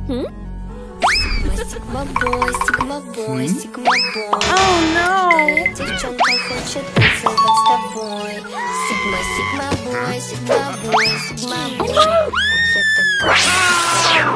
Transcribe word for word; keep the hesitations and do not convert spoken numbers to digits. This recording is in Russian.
Сигма бой, сигма бой, сигма бой. Oh no! Твоя девчонка хочет танцевать с тобой. Сигма, сигма бой, сигма бой, сигма бой. Я такая.